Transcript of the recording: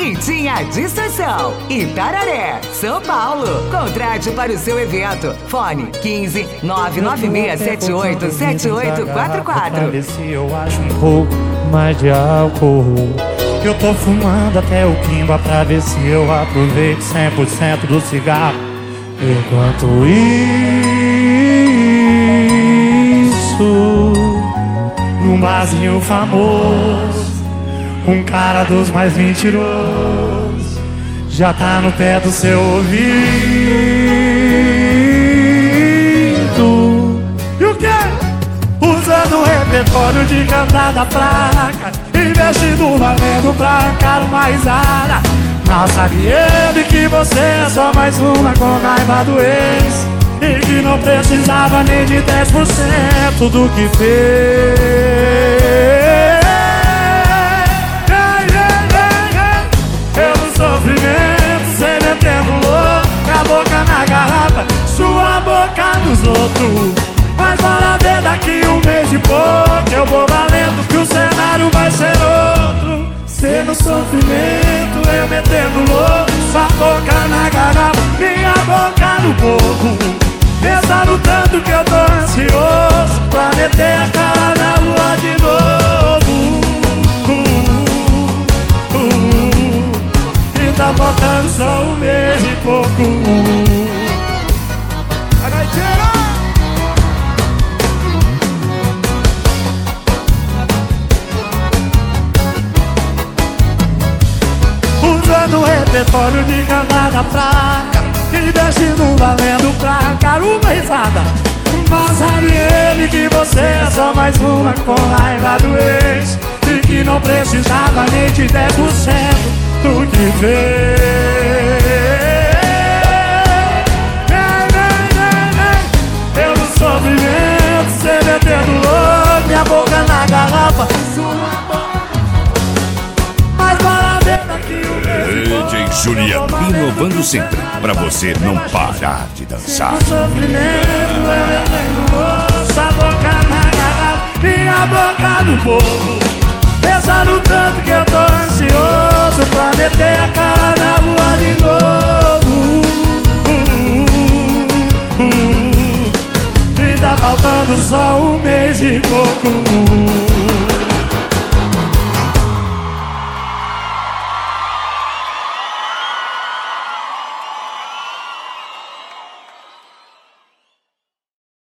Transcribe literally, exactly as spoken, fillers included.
Quintinha de Estação, Itararé, São Paulo. Contrate para o seu evento. Fone quinze, nove nove seis sete oito, sete oito quatro quatro. Pra ver se eu acho um pouco mais de álcool. Eu tô fumando até o quimba pra ver se eu aproveito cem por cento do cigarro. Enquanto isso, num barzinho famoso, um cara dos mais mentirosos já tá no pé do seu ouvido. E o quê? Usando o repertório de cantada fraca, investindo valendo pra arrancar uma risada. Mal sabe ele que você é só mais uma com raiva do ex, e que não precisava nem de dez por cento do que fez. Pelo sofrimento, cê metendo louco, a boca na garrafa, sua boca nos outros. Mas bora ver daqui um mês e pouco, eu vou valendo que o cenário vai ser outro. Cê no sofrimento, eu metendo louco, sua boca na garrafa, minha boca no boco. Pensa no tanto que eu tô ansioso pra meter a cara na lua de novo. uh, uh, uh, E tá faltando só um mês e pouco. Usando o repertório de cantada fraca, investindo valendo pra arrancar uma risada. Mas sabe ele que você é só mais uma com raiva do ex, e que não precisava nem de dez por cento do que fez. Eu no sofrimento, cê metendo louco, minha boca na garrafa, sua boca. Mas bora ver daqui o D J Juliano, inovando sempre, pra você não parar de dançar. Sofrimento, eu metendo louco, a boca na garrafa, minha boca no povo. Pensa no tanto que eu tô ansioso pra meter a cara na rua de novo. uh, uh, uh, uh. E tá faltando só um mês e pouco.